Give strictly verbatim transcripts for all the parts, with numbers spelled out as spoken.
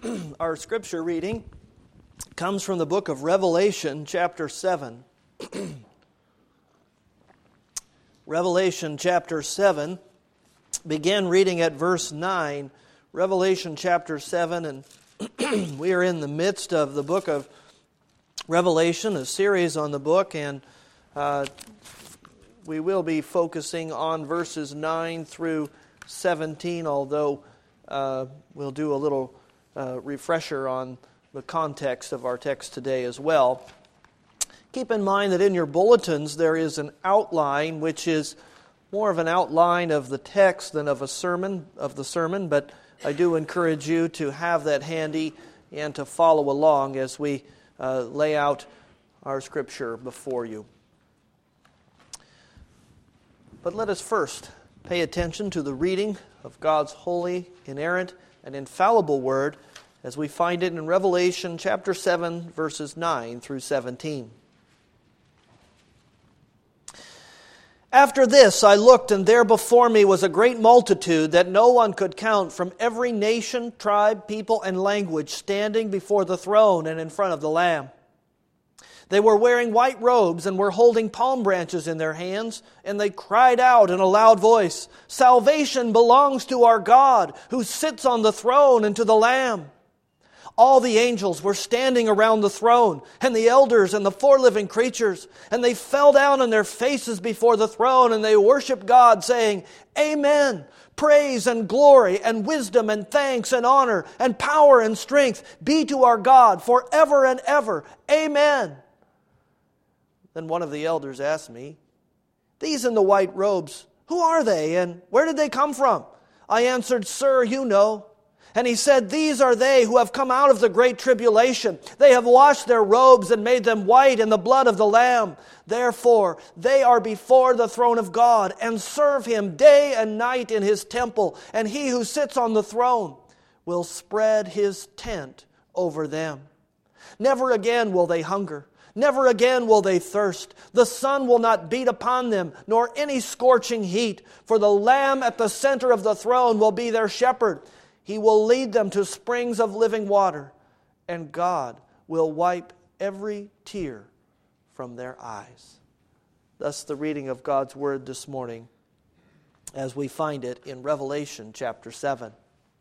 Our scripture reading comes from the book of Revelation, chapter seven. Revelation, chapter seven. Begin reading at verse nine. Revelation, chapter seven, and we are in the midst of the book of Revelation, a series on the book, and uh, we will be focusing on verses nine through seventeen, although uh, we'll do a little uh, refresher on the context of our text today as well. Keep in mind that in your bulletins there is an outline which is more of an outline of the text than of a sermon, of the sermon, but I do encourage you to have that handy and to follow along as we uh, lay out our scripture before you. But let us first pay attention to the reading of God's holy, inerrant, and infallible word as we find it in Revelation chapter seven, verses nine through seventeen. After this I looked, and there before me was a great multitude that no one could count, from every nation, tribe, people, and language, standing before the throne and in front of the Lamb. They were wearing white robes and were holding palm branches in their hands, and they cried out in a loud voice, "Salvation belongs to our God, who sits on the throne, and to the Lamb." All the angels were standing around the throne, and the elders and the four living creatures, and they fell down on their faces before the throne, and they worshiped God, saying, "Amen. Praise and glory and wisdom and thanks and honor and power and strength be to our God forever and ever. Amen." Then one of the elders asked me, "These in the white robes, who are they, and where did they come from?" I answered, "Sir, you know." And he said, "These are they who have come out of the great tribulation. They have washed their robes and made them white in the blood of the Lamb. Therefore, they are before the throne of God and serve Him day and night in His temple. And He who sits on the throne will spread His tent over them. Never again will they hunger. Never again will they thirst. The sun will not beat upon them, nor any scorching heat. For the Lamb at the center of the throne will be their shepherd. He will lead them to springs of living water, and God will wipe every tear from their eyes." Thus the reading of God's Word this morning as we find it in Revelation chapter seven.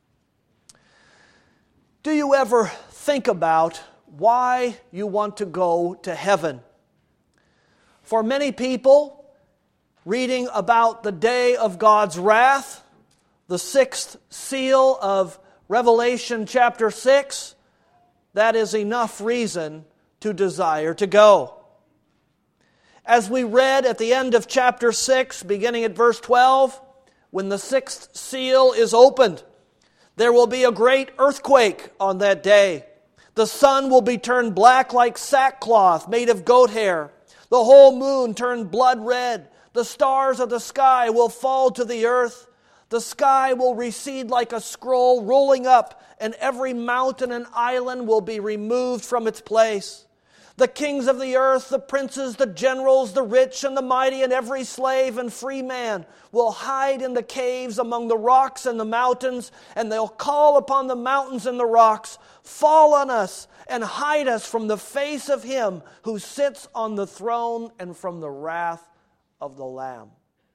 Do you ever think about why you want to go to heaven? For many people, reading about the day of God's wrath, the sixth seal of Revelation chapter six, that is enough reason to desire to go. As we read at the end of chapter six, beginning at verse twelve, when the sixth seal is opened, there will be a great earthquake on that day. The sun will be turned black like sackcloth made of goat hair. The whole moon turned blood red. The stars of the sky will fall to the earth. The sky will recede like a scroll rolling up, and every mountain and island will be removed from its place. The kings of the earth, the princes, the generals, the rich and the mighty, and every slave and free man will hide in the caves among the rocks and the mountains, and they'll call upon the mountains and the rocks, "Fall on us and hide us from the face of Him who sits on the throne and from the wrath of the Lamb."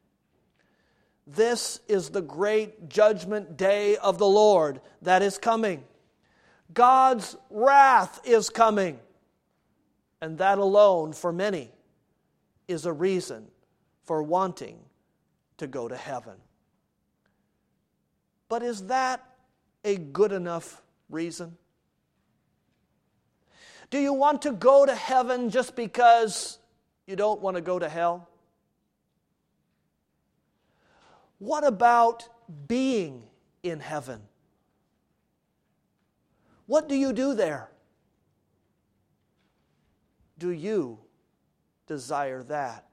This is the great judgment day of the Lord that is coming. God's wrath is coming. And that alone, for many, is a reason for wanting to go to heaven. But is that a good enough reason? Do you want to go to heaven just because you don't want to go to hell? What about being in heaven? What do you do there? Do you desire that?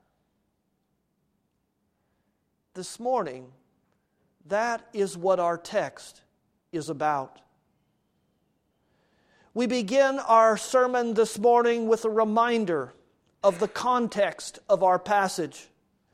This morning, that is what our text is about. We begin our sermon this morning with a reminder of the context of our passage.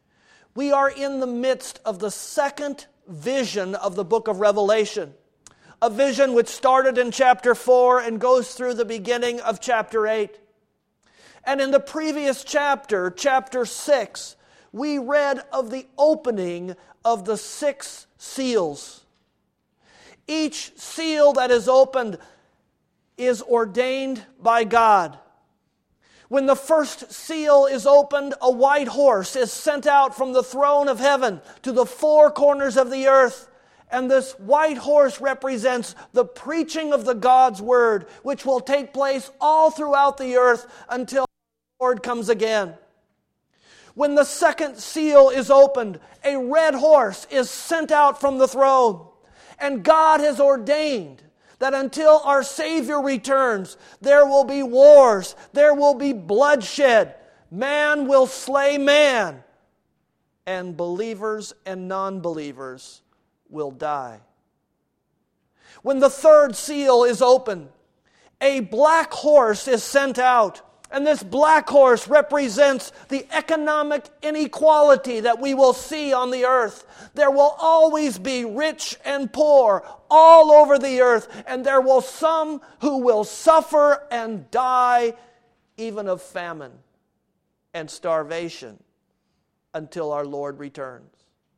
We are in the midst of the second vision of the book of Revelation, A vision which started in chapter four and goes through the beginning of chapter eight. And in the previous chapter, chapter six, we read of the opening of the six seals. Each seal that is opened is ordained by God. When the first seal is opened, a white horse is sent out from the throne of heaven to the four corners of the earth. And this white horse represents the preaching of the God's word, which will take place all throughout the earth until the Lord comes again. When the second seal is opened, a red horse is sent out from the throne. And God has ordained that until our Savior returns, there will be wars, there will be bloodshed. Man will slay man, and believers and non-believers will die. When the third seal is opened, a black horse is sent out. And this black horse represents the economic inequality that we will see on the earth. There will always be rich and poor all over the earth, and there will some who will suffer and die even of famine and starvation until our Lord returns.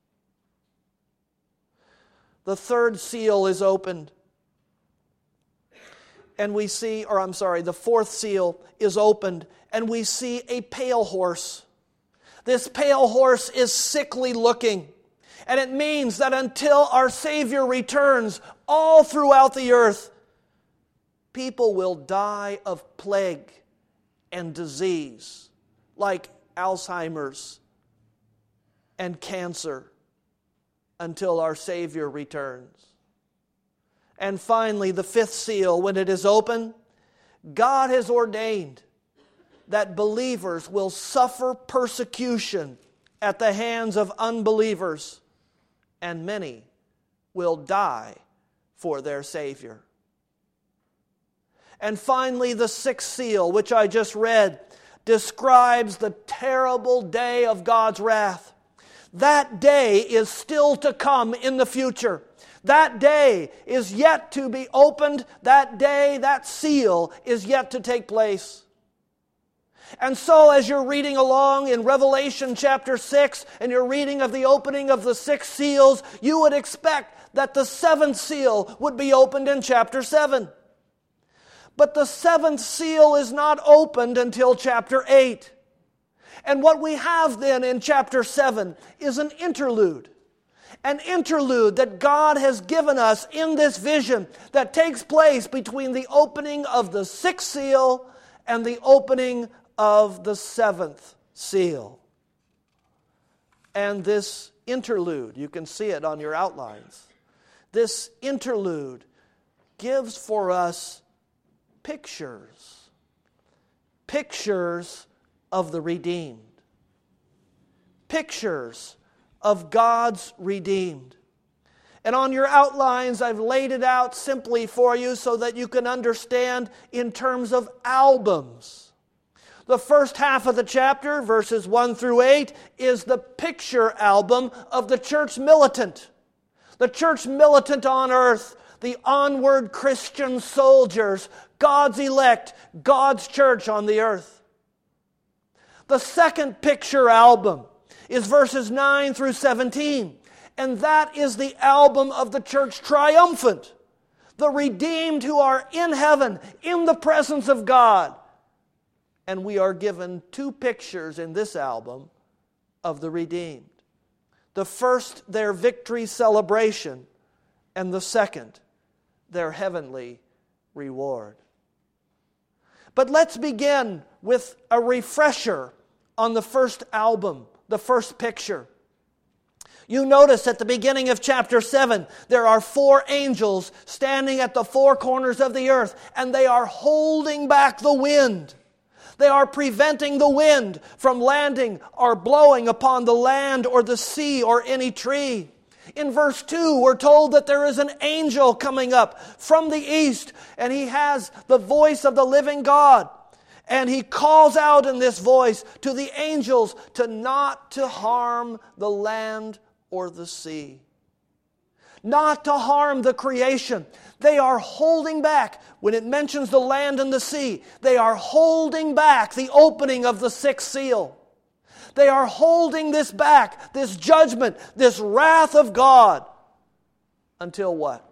The third seal is opened. And we see, or I'm sorry, the fourth seal is opened, and we see a pale horse. This pale horse is sickly looking, and it means that until our Savior returns, all throughout the earth, people will die of plague and disease, like Alzheimer's and cancer, until our Savior returns. And finally, the fifth seal, when it is open, God has ordained that believers will suffer persecution at the hands of unbelievers, and many will die for their Savior. And finally, the sixth seal, which I just read, describes the terrible day of God's wrath. That day is still to come in the future. That day is yet to be opened. That day, that seal is yet to take place. And so as you're reading along in Revelation chapter six, and you're reading of the opening of the six seals, you would expect that the seventh seal would be opened in chapter seven. But the seventh seal is not opened until chapter eight. And what we have then in chapter seven is an interlude. An interlude that God has given us in this vision that takes place between the opening of the sixth seal and the opening of the seventh seal. And this interlude, you can see it on your outlines, this interlude gives for us pictures, pictures of the redeemed, pictures of God's redeemed. And on your outlines, I've laid it out simply for you so that you can understand in terms of albums. The first half of the chapter, verses one through eight, is the picture album of the church militant. The church militant on earth, the onward Christian soldiers, God's elect, God's church on the earth. The second picture album is verses nine through seventeen. And that is the album of the church triumphant. The redeemed who are in heaven, in the presence of God. And we are given two pictures in this album of the redeemed. The first, their victory celebration. And the second, their heavenly reward. But let's begin with a refresher on the first album, the first picture. You notice at the beginning of chapter seven, there are four angels standing at the four corners of the earth, and they are holding back the wind. They are preventing the wind from landing or blowing upon the land or the sea or any tree. In verse two, we're told that there is an angel coming up from the east, and he has the voice of the living God. And he calls out in this voice to the angels to not to harm the land or the sea. not to harm the creation. They are holding back. When it mentions the land and the sea, they are holding back the opening of the sixth seal. They are holding this back, this judgment, this wrath of God. Until what?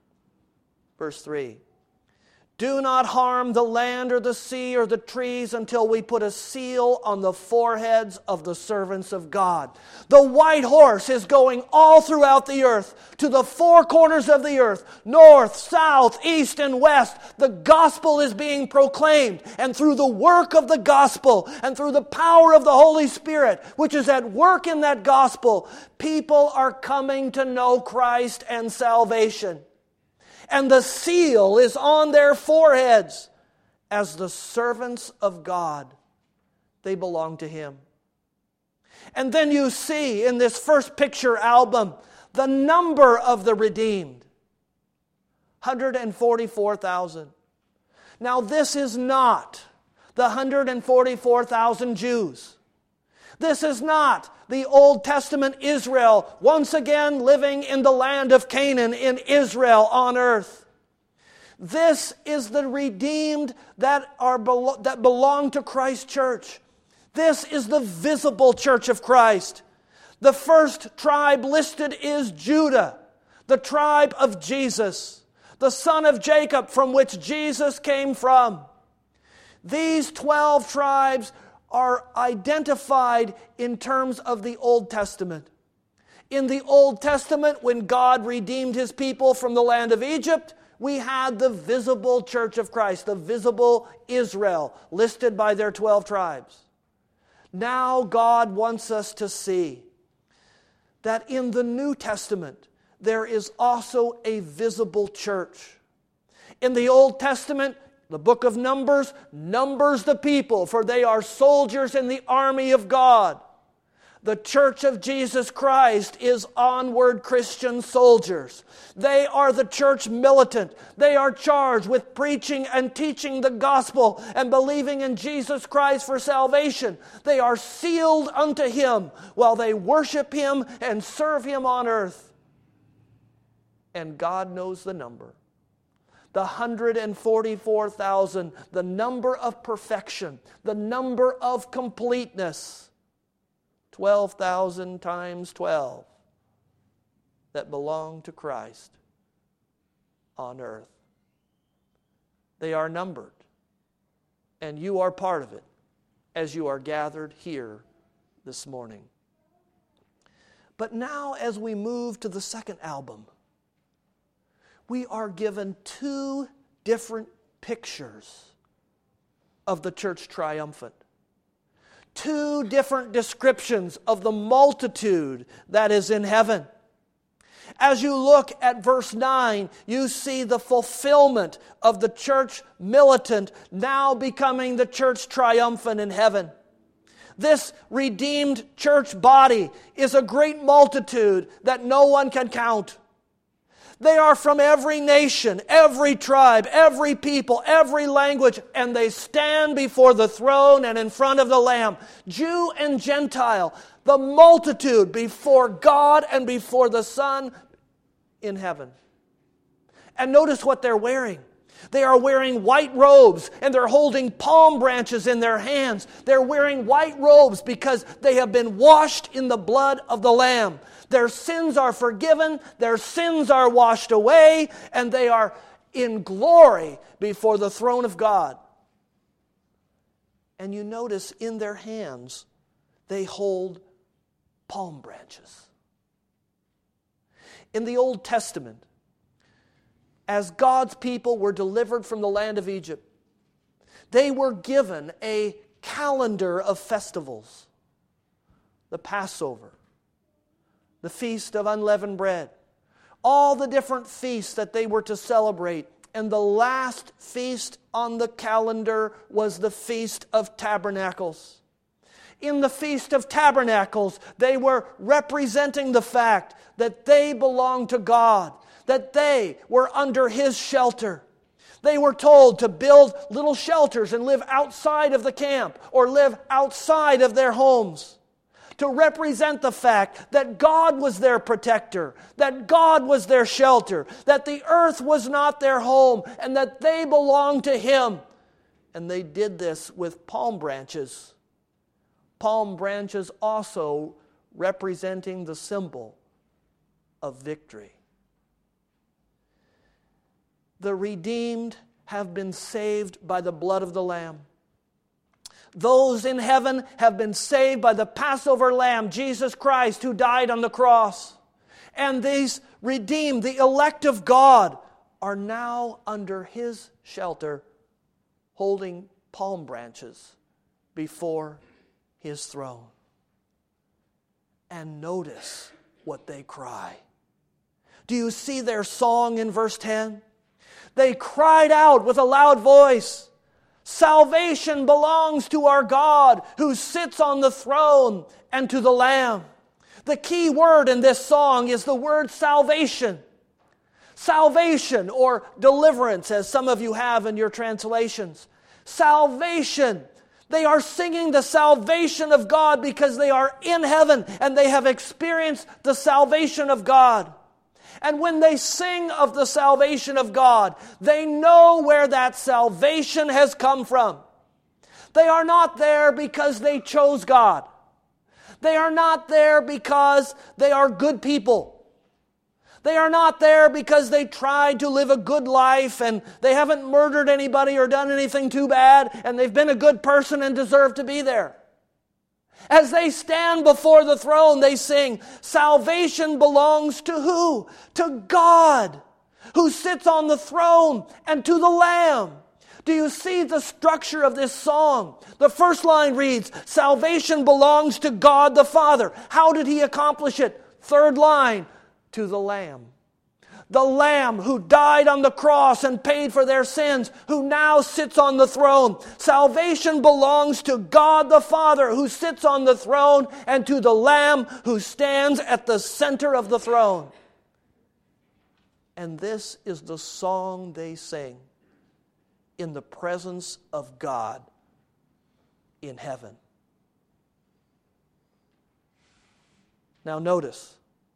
Verse three. Do not harm the land or the sea or the trees until we put a seal on the foreheads of the servants of God. The white horse is going all throughout the earth, to the four corners of the earth, north, south, east, and west. The gospel is being proclaimed, and through the work of the gospel and through the power of the Holy Spirit, which is at work in that gospel, people are coming to know Christ and salvation. And the seal is on their foreheads. As the servants of God, they belong to Him. And then you see in this first picture album the number of the redeemed. one hundred forty-four thousand. Now this is not the one hundred forty-four thousand Jews. This is not the Old Testament Israel once again living in the land of Canaan in Israel on earth. This is the redeemed that are that belong to Christ's church. This is the visible church of Christ. The first tribe listed is Judah, the tribe of Jesus, the son of Jacob from which Jesus came from. These twelve tribes are identified in terms of the Old Testament. In the Old Testament, when God redeemed His people from the land of Egypt, we had the visible church of Christ, the visible Israel, listed by their twelve tribes. Now God wants us to see that in the New Testament, there is also a visible church. In the Old Testament, the book of Numbers numbers the people, for they are soldiers in the army of God. The church of Jesus Christ is onward Christian soldiers. They are the church militant. They are charged with preaching and teaching the gospel and believing in Jesus Christ for salvation. They are sealed unto Him while they worship Him and serve Him on earth. And God knows the number. The one hundred forty-four thousand, the number of perfection, the number of completeness. twelve thousand times twelve that belong to Christ on earth. They are numbered, and you are part of it as you are gathered here this morning. But now, as we move to the second album, we are given two different pictures of the church triumphant. Two different descriptions of the multitude that is in heaven. As you look at verse nine, you see the fulfillment of the church militant now becoming the church triumphant in heaven. This redeemed church body is a great multitude that no one can count. They are from every nation, every tribe, every people, every language, and they stand before the throne and in front of the Lamb. Jew and Gentile, the multitude before God and before the Son in heaven. And notice what they're wearing. They are wearing white robes and they're holding palm branches in their hands. They're wearing white robes because they have been washed in the blood of the Lamb. Their sins are forgiven, their sins are washed away, and they are in glory before the throne of God. And you notice in their hands, they hold palm branches. In the Old Testament, as God's people were delivered from the land of Egypt, they were given a calendar of festivals. The Passover, the Feast of Unleavened Bread, all the different feasts that they were to celebrate. And the last feast on the calendar was the Feast of Tabernacles. In the Feast of Tabernacles, they were representing the fact that they belonged to God, that they were under His shelter. They were told to build little shelters and live outside of the camp or live outside of their homes, to represent the fact that God was their protector, that God was their shelter, that the earth was not their home, and that they belonged to Him. And they did this with palm branches. Palm branches also representing the symbol of victory. The redeemed have been saved by the blood of the Lamb. Those in heaven have been saved by the Passover Lamb, Jesus Christ, who died on the cross. And these redeemed, the elect of God, are now under His shelter, holding palm branches before His throne. And notice what they cry. Do you see their song in verse ten? They cried out with a loud voice, "Salvation belongs to our God who sits on the throne and to the Lamb." The key word in this song is the word salvation. Salvation, or deliverance, as some of you have in your translations. Salvation. They are singing the salvation of God because they are in heaven and they have experienced the salvation of God. And when they sing of the salvation of God, they know where that salvation has come from. They are not there because they chose God. They are not there because they are good people. They are not there because they tried to live a good life and they haven't murdered anybody or done anything too bad and they've been a good person and deserve to be there. As they stand before the throne, they sing, "Salvation belongs to who? To God, who sits on the throne, and to the Lamb." Do you see the structure of this song? The first line reads, "Salvation belongs to God the Father." How did He accomplish it? Third line, "To the Lamb." The Lamb who died on the cross and paid for their sins, who now sits on the throne. Salvation belongs to God the Father who sits on the throne, and to the Lamb who stands at the center of the throne. And this is the song they sing in the presence of God in heaven. Now notice.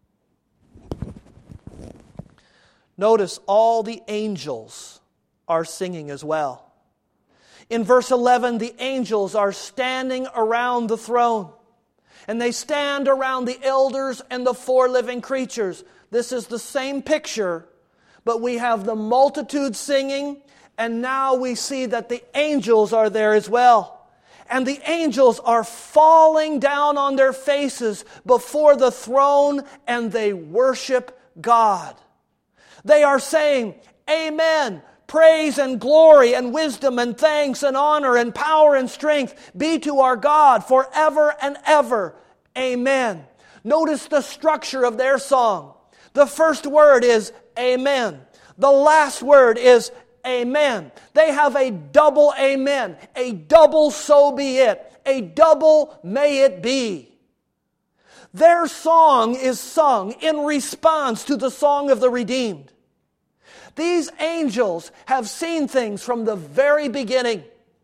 Notice all the angels are singing as well. In verse eleven, the angels are standing around the throne. And they stand around the elders and the four living creatures. This is the same picture, but we have the multitude singing, and now we see that the angels are there as well. And the angels are falling down on their faces before the throne, and they worship God. They are saying, "Amen. Praise and glory and wisdom and thanks and honor and power and strength be to our God forever and ever. Amen." Notice the structure of their song. The first word is amen. The last word is amen. They have a double amen, a double so be it, a double may it be. Their song is sung in response to the song of the redeemed. These angels have seen things from the very beginning.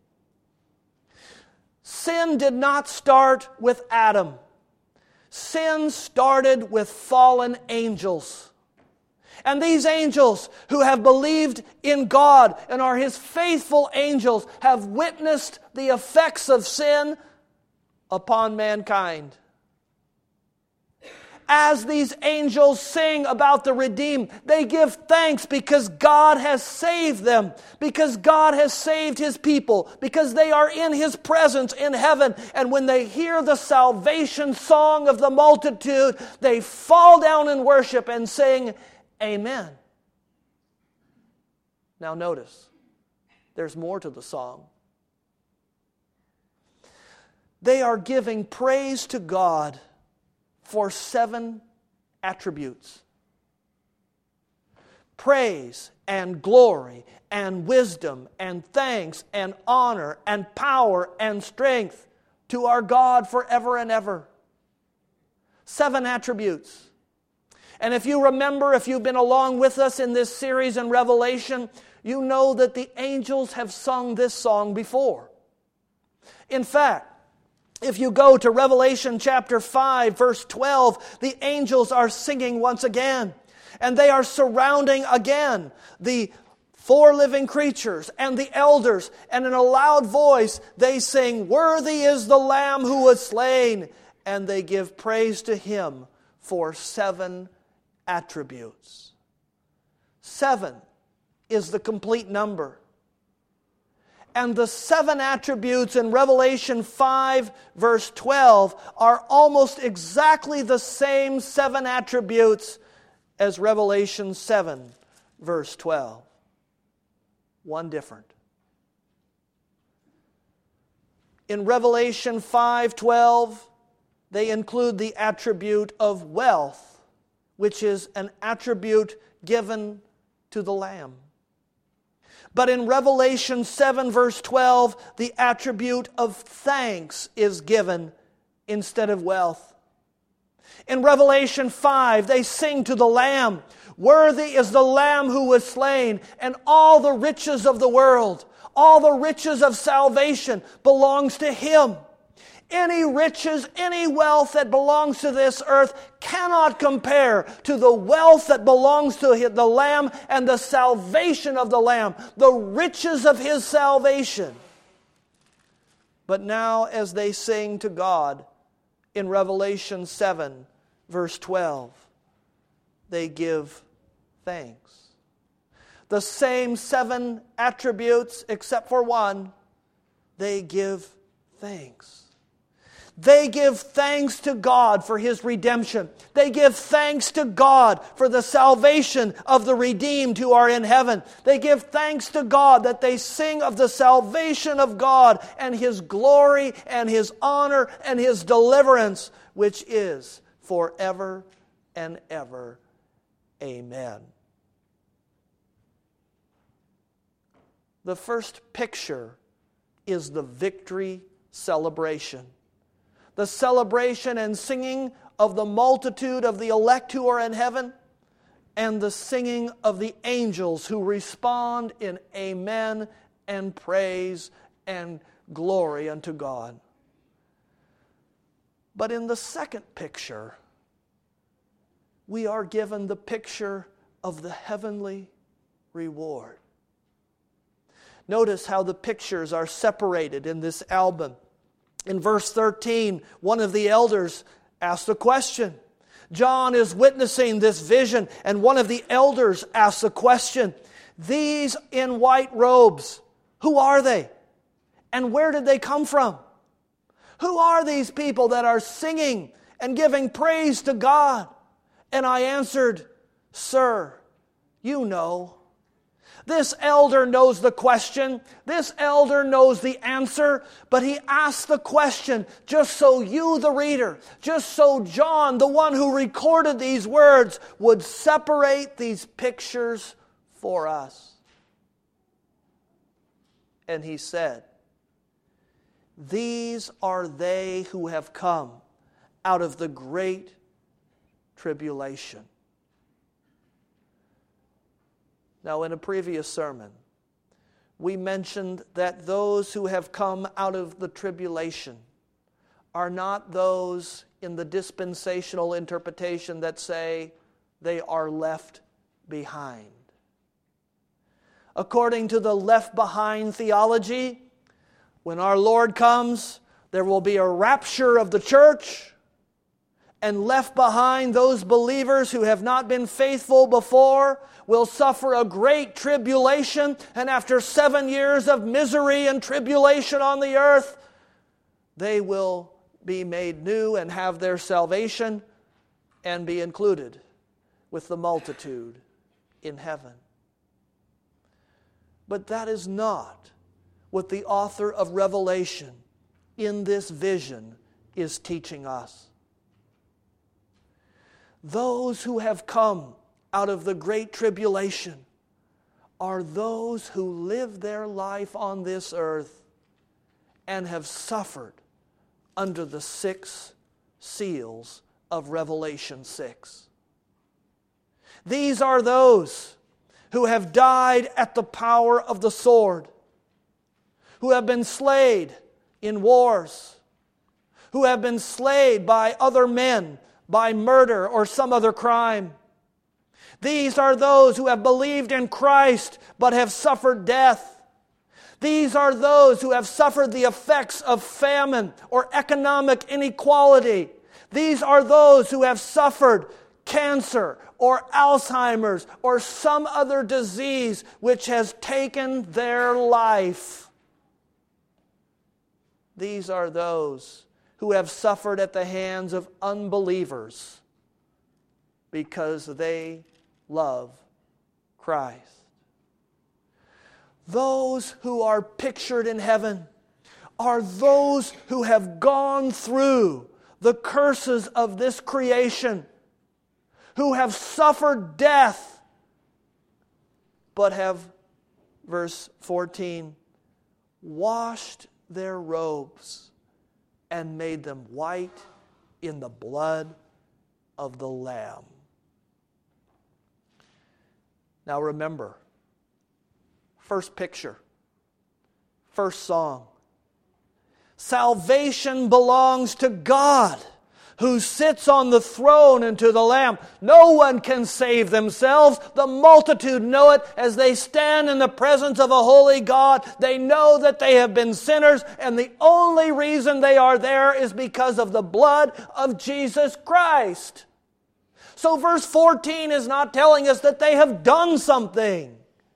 Sin did not start with Adam. Sin started with fallen angels. And these angels who have believed in God and are His faithful angels have witnessed the effects of sin upon mankind. As these angels sing about the redeemed, they give thanks because God has saved them, because God has saved His people, because they are in His presence in heaven. And when they hear the salvation song of the multitude, they fall down in worship and sing, "Amen." Now notice, there's more to the song. They are giving praise to God for seven attributes. Praise and glory and wisdom and thanks and honor and power and strength to our God forever and ever. Seven attributes. And if you remember, if you've been along with us in this series in Revelation, you know that the angels have sung this song before. In fact, If you go to Revelation chapter five, verse twelve, the angels are singing once again. And they are surrounding again the four living creatures and the elders. And in a loud voice they sing, "Worthy is the Lamb who was slain." And they give praise to Him for seven attributes. Seven is the complete number. And the seven attributes in Revelation five, verse twelve, are almost exactly the same seven attributes as Revelation seven, verse twelve. One different. In Revelation five twelve, they include the attribute of wealth, which is an attribute given to the Lamb. But in Revelation seven, verse twelve, the attribute of thanks is given instead of wealth. In Revelation five, they sing to the Lamb, "Worthy is the Lamb who was slain, and all the riches of the world, all the riches of salvation belongs to Him." Any riches, any wealth that belongs to this earth cannot compare to the wealth that belongs to the Lamb and the salvation of the Lamb, the riches of His salvation. But now as they sing to God in Revelation seven, verse twelve, they give thanks. The same seven attributes except for one, they give thanks. They give thanks to God for His redemption. They give thanks to God for the salvation of the redeemed who are in heaven. They give thanks to God that they sing of the salvation of God and His glory and His honor and His deliverance, which is forever and ever. Amen. The first picture is the victory celebration. The celebration and singing of the multitude of the elect who are in heaven, and the singing of the angels who respond in amen and praise and glory unto God. But in the second picture, we are given the picture of the heavenly reward. Notice how the pictures are separated in this album. In verse thirteen, one of the elders asked a question. John is witnessing this vision, and one of the elders asks a question. These in white robes, who are they? And where did they come from? Who are these people that are singing and giving praise to God? And I answered, "Sir, you know." This elder knows the question. This elder knows the answer. But he asked the question just so you, the reader, just so John, the one who recorded these words, would separate these pictures for us. And he said, "These are they who have come out of the great tribulation." Now, in a previous sermon, we mentioned that those who have come out of the tribulation are not those in the dispensational interpretation that say they are left behind. According to the left behind theology, when our Lord comes, there will be a rapture of the church, and left behind those believers who have not been faithful before will suffer a great tribulation, and after seven years of misery and tribulation on the earth, they will be made new and have their salvation and be included with the multitude in heaven. But that is not what the author of Revelation in this vision is teaching us. Those who have come out of the great tribulation are those who live their life on this earth and have suffered under the six seals of Revelation six. These are those who have died at the power of the sword, who have been slain in wars, who have been slain by other men, by murder or some other crime. These are those who have believed in Christ but have suffered death. These are those who have suffered the effects of famine or economic inequality. These are those who have suffered cancer or Alzheimer's or some other disease which has taken their life. These are those who have suffered at the hands of unbelievers because they love Christ. Those who are pictured in heaven are those who have gone through the curses of this creation, who have suffered death, but have, verse fourteen, washed their robes and made them white in the blood of the Lamb. Now remember, first picture, first song. Salvation belongs to God, who sits on the throne and to the Lamb. No one can save themselves. The multitude know it as they stand in the presence of a holy God. They know that they have been sinners, and the only reason they are there is because of the blood of Jesus Christ. So verse fourteen is not telling us that they have done something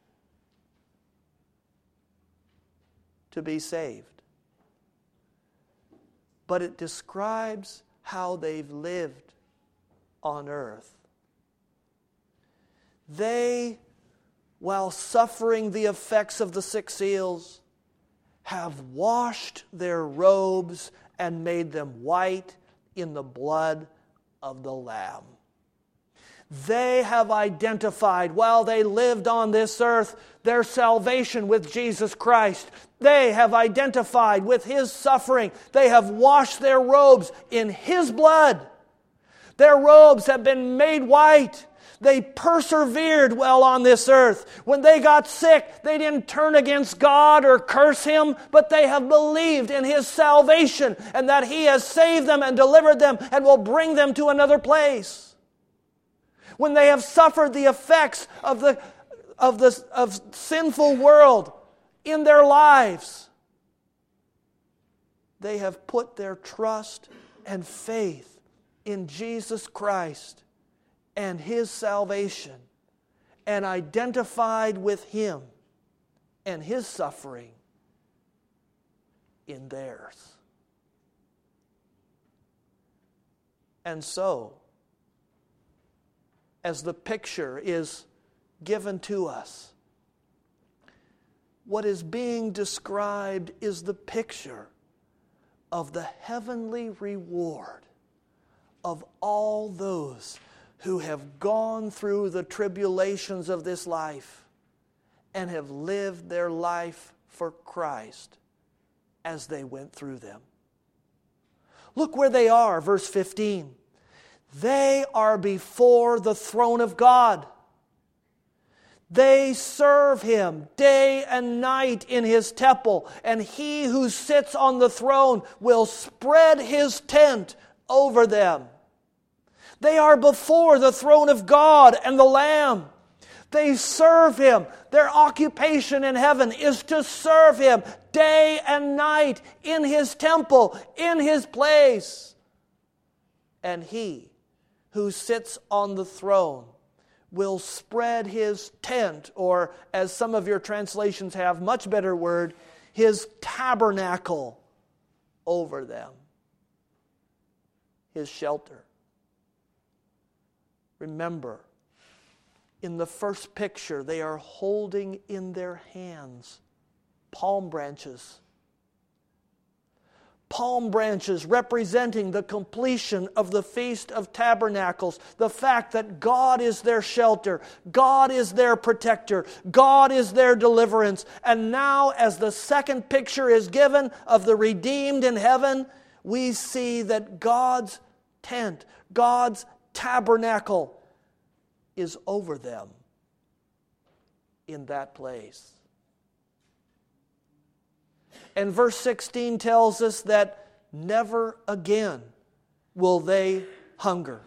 to be saved, but it describes how they've lived on earth. They, while suffering the effects of the six seals, have washed their robes and made them white in the blood of the Lamb. They have identified, while they lived on this earth, their salvation with Jesus Christ. They have identified with His suffering. They have washed their robes in His blood. Their robes have been made white. They persevered well on this earth. When they got sick, they didn't turn against God or curse Him, but they have believed in His salvation and that He has saved them and delivered them and will bring them to another place. When they have suffered the effects of the of the of sinful world in their lives, they have put their trust and faith in Jesus Christ and His salvation and identified with Him and His suffering in theirs. And so, as the picture is given to us, what is being described is the picture of the heavenly reward of all those who have gone through the tribulations of this life and have lived their life for Christ as they went through them. Look where they are, verse fifteen. They are before the throne of God. They serve Him day and night in His temple, and He who sits on the throne will spread His tent over them. They are before the throne of God and the Lamb. They serve Him. Their occupation in heaven is to serve Him day and night in His temple, in His place. And He who sits on the throne will spread His tent, or as some of your translations have, much better word, His tabernacle over them. His shelter. Remember, in the first picture, they are holding in their hands palm branches. Palm branches representing the completion of the Feast of Tabernacles. The fact that God is their shelter. God is their protector. God is their deliverance. And now, as the second picture is given of the redeemed in heaven, we see that God's tent, God's tabernacle is over them in that place. And verse sixteen tells us that never again will they hunger.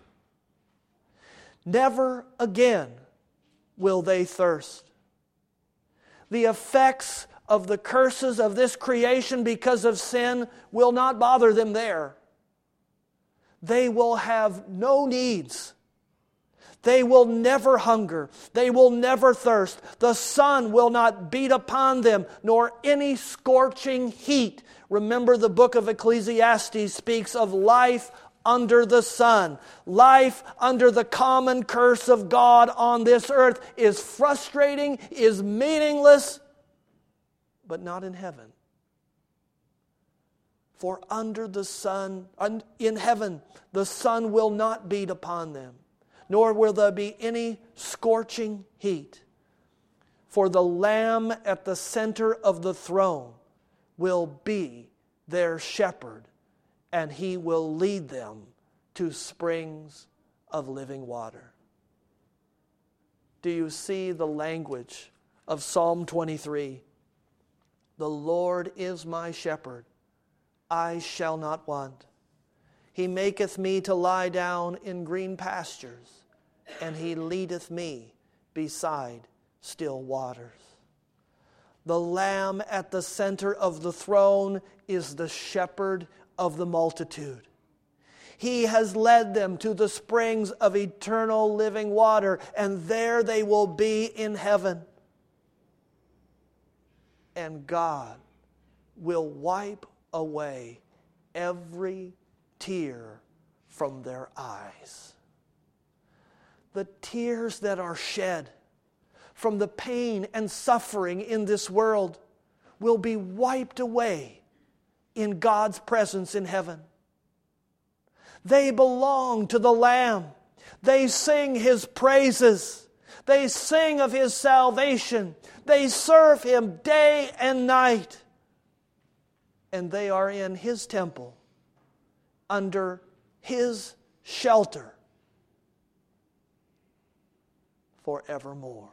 Never again will they thirst. The effects of the curses of this creation because of sin will not bother them there. They will have no needs. They will never hunger. They will never thirst. The sun will not beat upon them, nor any scorching heat. Remember, the book of Ecclesiastes speaks of life under the sun. Life under the common curse of God on this earth is frustrating, is meaningless, but not in heaven. For under the sun, in heaven, the sun will not beat upon them, nor will there be any scorching heat. For the Lamb at the center of the throne will be their shepherd, and He will lead them to springs of living water. Do you see the language of Psalm twenty-three? The Lord is my shepherd, I shall not want. He maketh me to lie down in green pastures, and He leadeth me beside still waters. The Lamb at the center of the throne is the shepherd of the multitude. He has led them to the springs of eternal living water, and there they will be in heaven. And God will wipe away every tear from their eyes. The tears that are shed from the pain and suffering in this world will be wiped away in God's presence in heaven. They belong to the Lamb. They sing His praises. They sing of His salvation. They serve Him day and night. And they are in His temple, under His shelter, forevermore.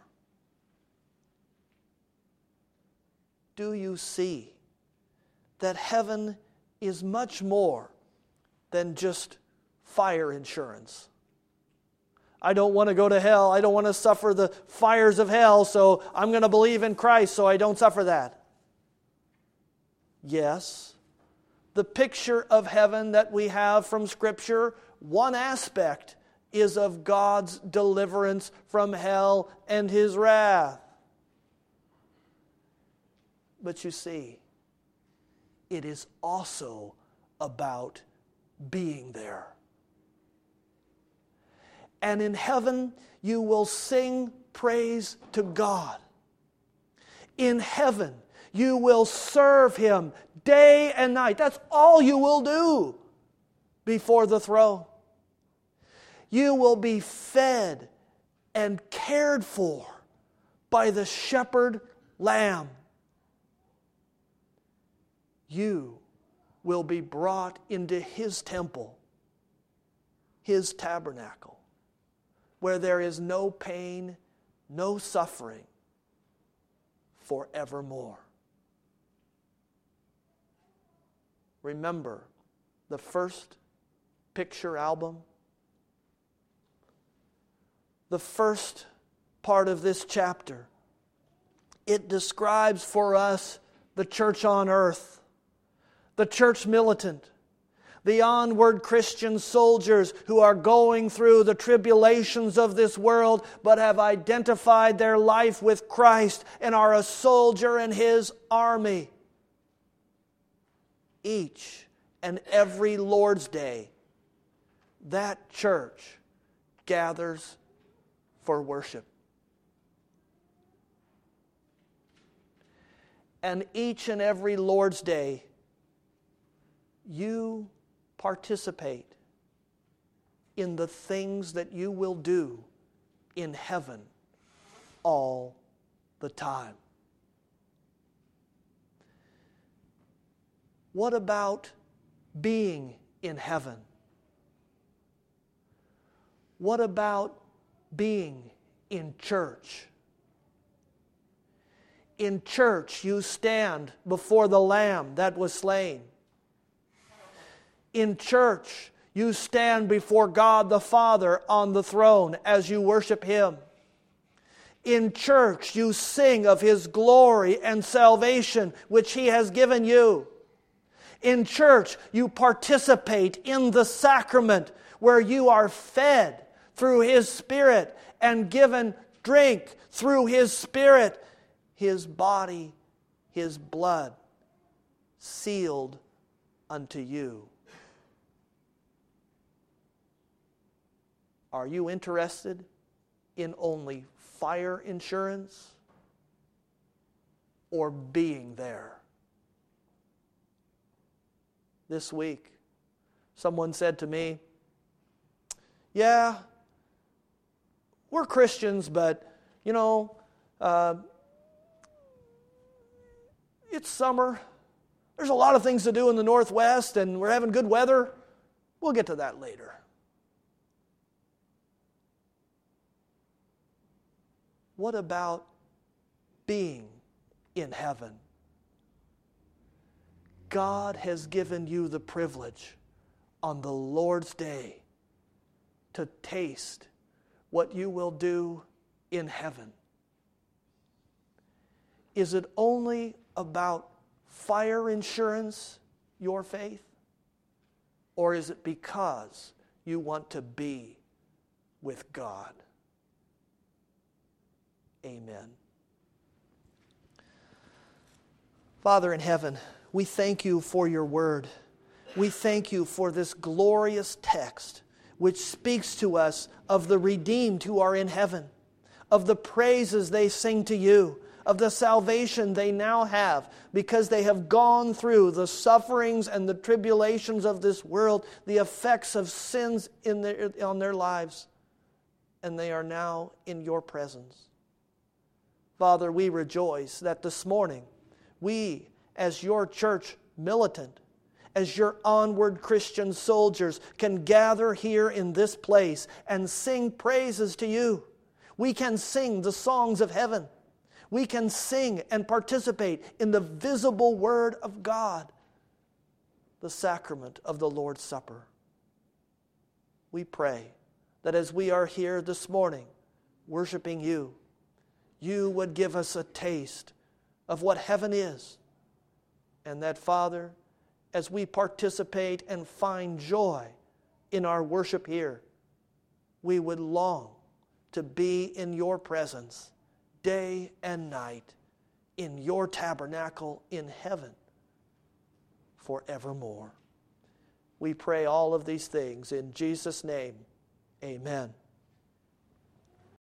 Do you see that heaven is much more than just fire insurance? I don't want to go to hell. I don't want to suffer the fires of hell, so I'm going to believe in Christ so I don't suffer that. Yes, the picture of heaven that we have from Scripture, one aspect is of God's deliverance from hell and His wrath. But you see, it is also about being there. And in heaven, you will sing praise to God. In heaven, you will serve Him day and night. That's all you will do before the throne. You will be fed and cared for by the shepherd lamb. You will be brought into His temple, His tabernacle, where there is no pain, no suffering, forevermore. Remember the first picture album? The first part of this chapter, it describes for us the church on earth, the church militant, the onward Christian soldiers who are going through the tribulations of this world but have identified their life with Christ and are a soldier in His army. Each and every Lord's Day, that church gathers for worship. And each and every Lord's Day, you participate in the things that you will do in heaven all the time. What about being in heaven? What about being in church? In church, you stand before the Lamb that was slain. In church, you stand before God the Father on the throne as you worship Him. In church, you sing of His glory and salvation, which He has given you. In church, you participate in the sacrament where you are fed through His Spirit and given drink through His Spirit, His body, His blood, sealed unto you. Are you interested in only fire insurance or being there? This week, someone said to me, yeah, we're Christians, but, you know, uh, it's summer. There's a lot of things to do in the Northwest, and we're having good weather. We'll get to that later. What about being in heaven? God has given you the privilege on the Lord's Day to taste what you will do in heaven. Is it only about fire insurance, your faith? Or is it because you want to be with God? Amen. Father in heaven, we thank you for your word. We thank you for this glorious text which speaks to us of the redeemed who are in heaven, of the praises they sing to you, of the salvation they now have because they have gone through the sufferings and the tribulations of this world, the effects of sins in their, on their lives, and they are now in your presence. Father, we rejoice that this morning we, as your church militant, as your onward Christian soldiers, can gather here in this place and sing praises to you. We can sing the songs of heaven. We can sing and participate in the visible Word of God, the sacrament of the Lord's Supper. We pray that as we are here this morning worshiping you, you would give us a taste of what heaven is. And that, Father, as we participate and find joy in our worship here, we would long to be in your presence day and night in your tabernacle in heaven forevermore. We pray all of these things in Jesus' name. Amen.